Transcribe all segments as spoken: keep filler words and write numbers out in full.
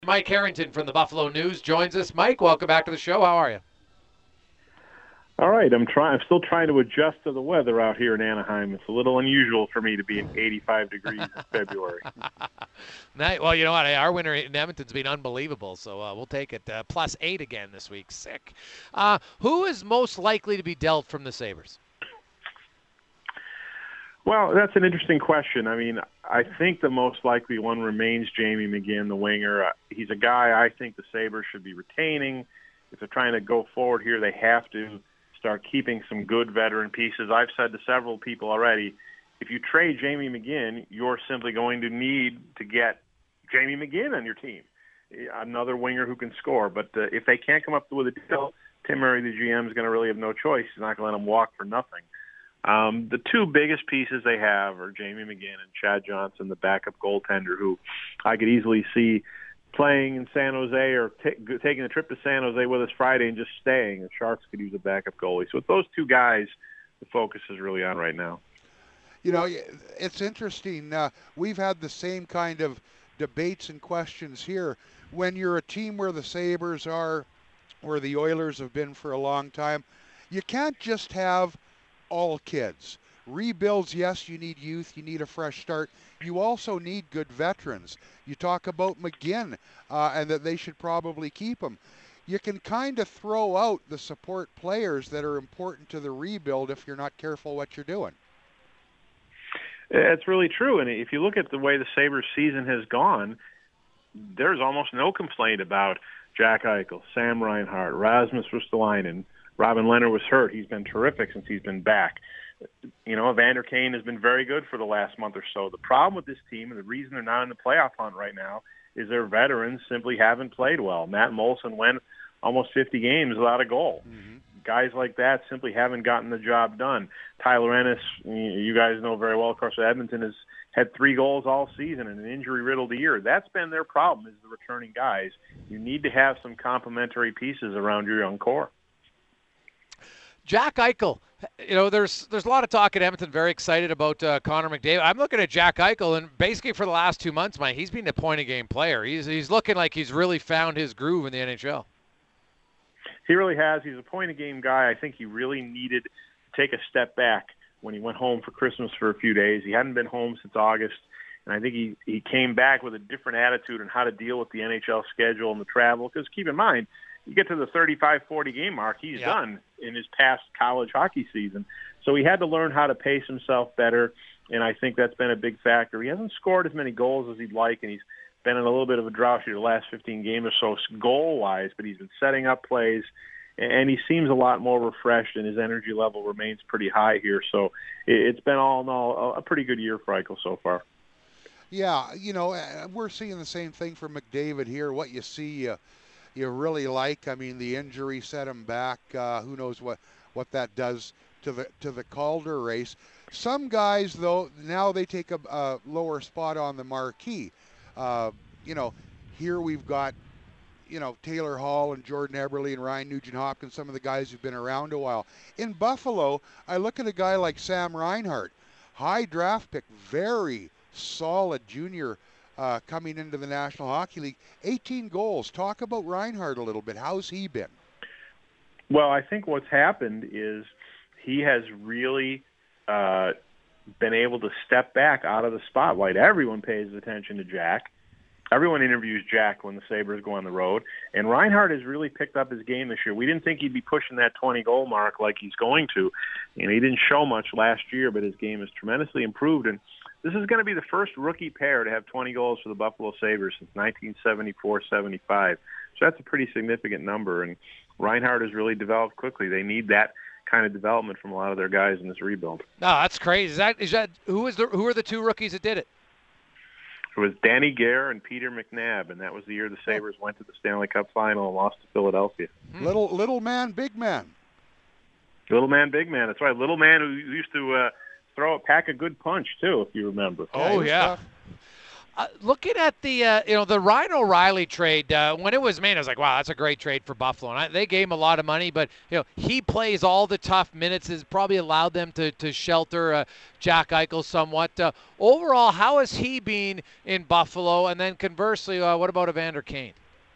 Mike Harrington from the Buffalo News joins us. Mike, welcome back to the show. How are you? All right, I'm trying. I'm still trying to adjust to the weather out here in Anaheim. It's a little unusual for me to be in eighty-five degrees in February. Well, you know what? Our winter in Edmonton's been unbelievable, so uh, we'll take it. Uh, plus eight again this week. Sick. Uh, who is most likely to be dealt from the Sabres? Well, that's an interesting question. I mean, I think the most likely one remains Jamie McGinn, the winger. Uh, he's a guy I think the Sabres should be retaining. If they're trying to go forward here, they have to start keeping some good veteran pieces. I've said to several people already, if you trade Jamie McGinn, you're simply going to need to get Jamie McGinn on your team, another winger who can score. But uh, if they can't come up with a deal, Tim Murray, the G M, is going to really have no choice. He's not going to let him walk for nothing. Um, the two biggest pieces they have are Jamie McGinn and Chad Johnson, the backup goaltender, who I could easily see playing in San Jose or t- taking a trip to San Jose with us Friday and just staying. The Sharks could use a backup goalie. So with those two guys, the focus is really on right now. You know, it's interesting. Uh, we've had the same kind of debates and questions here. When you're a team where the Sabres are, where the Oilers have been for a long time, you can't just have all kids. Rebuilds, yes, you need youth, you need a fresh start. You also need good veterans. You talk about McGinn uh, and that they should probably keep him. You can kind of throw out the support players that are important to the rebuild if you're not careful what you're doing. It's really true. And if you look at the way the Sabres season has gone, there's almost no complaint about Jack Eichel, Sam Reinhart, Rasmus Ristolainen. Robin Leonard was hurt. He's been terrific since he's been back. You know, Evander Kane has been very good for the last month or so. The problem with this team, and the reason they're not in the playoff hunt right now, is their veterans simply haven't played well. Matt Molson went almost fifty games without a goal. Mm-hmm. Guys like that simply haven't gotten the job done. Tyler Ennis, you guys know very well, of course, Edmonton has had three goals all season in an injury-riddled year. That's been their problem, is the returning guys. You need to have some complementary pieces around your young core. Jack Eichel, you know, there's there's a lot of talk in Edmonton, very excited about uh, Connor McDavid. I'm looking at Jack Eichel, and basically for the last two months, Mike, he's been a point-a-game player. He's he's looking like he's really found his groove in the N H L. He really has. He's a point-a-game guy. I think he really needed to take a step back when he went home for Christmas for a few days. He hadn't been home since August, and I think he, he came back with a different attitude on how to deal with the N H L schedule and the travel. Because keep in mind, you get to the thirty-five, forty game mark, he's yeah. done in his past college hockey season. So he had to learn how to pace himself better, and I think that's been a big factor. He hasn't scored as many goals as he'd like, and he's been in a little bit of a drought here the last fifteen games or so goal-wise, but he's been setting up plays, and he seems a lot more refreshed, and his energy level remains pretty high here. So it's been all in all a pretty good year for Eichel so far. Yeah, you know, we're seeing the same thing for McDavid here. What you see, uh, you really like. I mean, the injury set him back. Uh, who knows what, what that does to the to the Calder race. Some guys, though, now they take a, a lower spot on the marquee. Uh, you know, here we've got, you know, Taylor Hall and Jordan Eberle and Ryan Nugent-Hopkins, some of the guys who've been around a while. In Buffalo, I look at a guy like Sam Reinhart, high draft pick, very solid junior uh, coming into the National Hockey League. eighteen goals. Talk about Reinhart a little bit. How's he been? Well, I think what's happened is he has really uh, been able to step back out of the spotlight. Everyone pays attention to Jack. Everyone interviews Jack when the Sabres go on the road. And Reinhart has really picked up his game this year. We didn't think he'd be pushing that twenty-goal mark like he's going to. And he didn't show much last year, but his game has tremendously improved. And this is going to be the first rookie pair to have twenty goals for the Buffalo Sabres since nineteen seventy-four seventy-five. So that's a pretty significant number. And Reinhart has really developed quickly. They need that kind of development from a lot of their guys in this rebuild. No, that's crazy. Is that is that who is the who are the two rookies that did it? It was Danny Gare and Peter McNabb, and that was the year the Sabres went to the Stanley Cup final and lost to Philadelphia. Hmm. Little little man, big man. Little man, big man. That's right. Little man who used to uh, throw a pack a good punch too, if you remember. Oh yeah. Uh, looking at the uh, you know the Ryan O'Reilly trade uh, when it was made, I was like, wow, that's a great trade for Buffalo. And I, they gave him a lot of money, but you know he plays all the tough minutes, has probably allowed them to to shelter uh, Jack Eichel somewhat. Uh, overall, how has he been in Buffalo? And then conversely, uh, what about Evander Kane?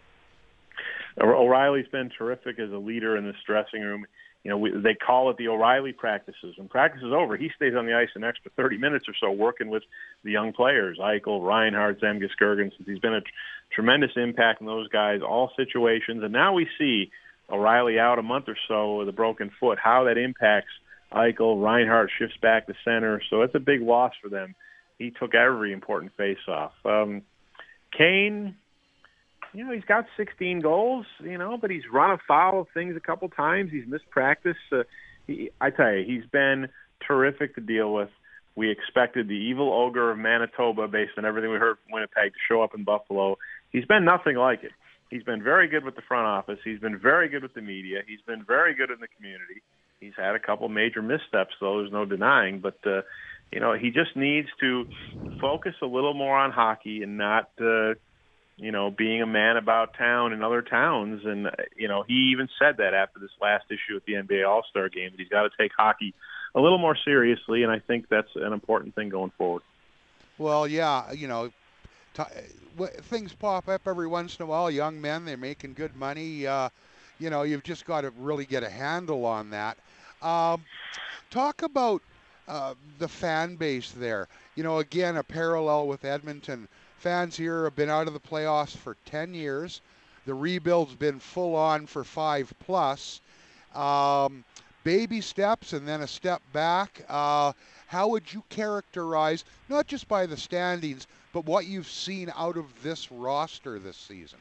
O'Reilly's been terrific as a leader in this dressing room. You know, we, they call it the O'Reilly practices. When practice is over, he stays on the ice an extra thirty minutes or so working with the young players, Eichel, Reinhart, Zemgus, Girgensons. He's been a tr- tremendous impact in those guys, all situations. And now we see O'Reilly out a month or so with a broken foot, how that impacts Eichel. Reinhart shifts back to center, so it's a big loss for them. He took every important face-off. Um, Kane... You know, he's got sixteen goals, you know, but he's run afoul of things a couple times. He's missed practice. Uh, he, I tell you, he's been terrific to deal with. We expected the evil ogre of Manitoba, based on everything we heard from Winnipeg, to show up in Buffalo. He's been nothing like it. He's been very good with the front office. He's been very good with the media. He's been very good in the community. He's had a couple major missteps, though, there's no denying. But, uh, you know, he just needs to focus a little more on hockey and not uh, – you know, being a man about town in other towns. And, you know, he even said that after this last issue at the N B A All-Star Game, that he's got to take hockey a little more seriously, and I think that's an important thing going forward. Well, yeah, you know, t- things pop up every once in a while. Young men, they're making good money. Uh, you know, you've just got to really get a handle on that. Um, talk about uh, the fan base there. You know, again, a parallel with Edmonton. Fans here have been out of the playoffs for ten years. The rebuild's been full on for five plus. Um, baby steps and then a step back. Uh, how would you characterize, not just by the standings, but what you've seen out of this roster this season?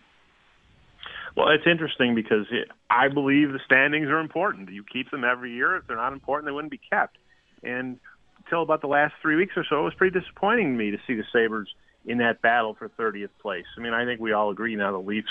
Well, it's interesting because it, I believe the standings are important. You keep them every year. If they're not important, they wouldn't be kept. And until about the last three weeks or so, it was pretty disappointing to me to see the Sabres in that battle for thirtieth place. I mean, I think we all agree now the Leafs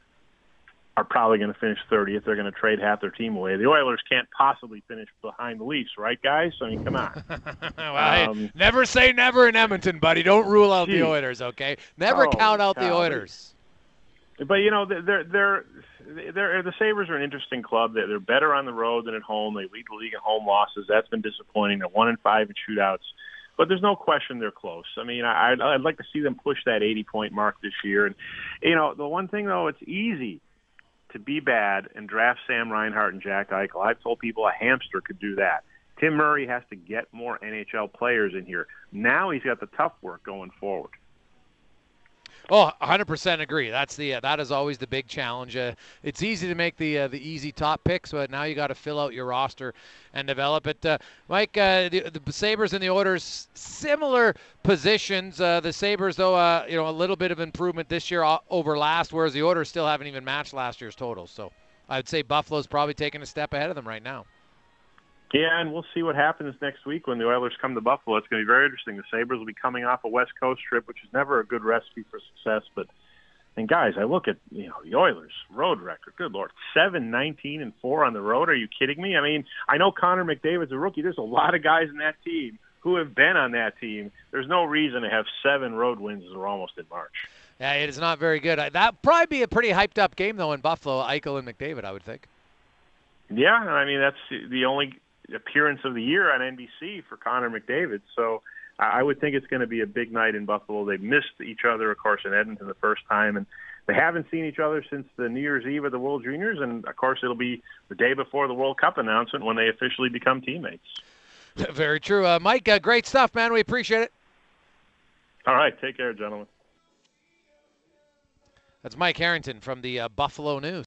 are probably going to finish thirtieth. They're going to trade half their team away. The Oilers can't possibly finish behind the Leafs, right, guys? I mean, come on. well, um, never say never in Edmonton, buddy. Don't rule out geez. the Oilers, okay? Never oh, count out God. the Oilers. But, you know, they're, they're, they're, the Sabres are an interesting club. They're, they're better on the road than at home. They lead the league in home losses. That's been disappointing. They're one and five in shootouts. But there's no question they're close. I mean, I, I'd, I'd like to see them push that eighty-point mark this year. And, you know, the one thing, though, it's easy to be bad and draft Sam Reinhart and Jack Eichel. I've told people a hamster could do that. Tim Murray has to get more N H L players in here. Now he's got the tough work going forward. Oh, one hundred percent agree. That's the uh, that is always the big challenge. Uh, it's easy to make the uh, the easy top picks, but now you got to fill out your roster and develop it. Uh, Mike, uh, the, the Sabres and the Oilers, similar positions. Uh, the Sabres, though, uh, you know, a little bit of improvement this year over last, whereas the Oilers still haven't even matched last year's totals. So I'd say Buffalo's probably taking a step ahead of them right now. Yeah, and we'll see what happens next week when the Oilers come to Buffalo. It's going to be very interesting. The Sabres will be coming off a West Coast trip, which is never a good recipe for success. But, and guys, I look at, you know, the Oilers' road record. Good Lord, seven, nineteen, and four on the road. Are you kidding me? I mean, I know Connor McDavid's a rookie. There's a lot of guys in that team who have been on that team. There's no reason to have seven road wins as we're almost in March. Yeah, it is not very good. That'd probably be a pretty hyped-up game, though, in Buffalo, Eichel and McDavid, I would think. Yeah, I mean, that's the only appearance of the year on N B C for Connor McDavid. So I would think it's going to be a big night in Buffalo. They missed each other, of course, in Edmonton the first time, and they haven't seen each other since the New Year's Eve of the World Juniors, and, of course, it'll be the day before the World Cup announcement when they officially become teammates. Very true. Uh, Mike, uh, great stuff, man. We appreciate it. All right. Take care, gentlemen. That's Mike Harrington from the uh, Buffalo News.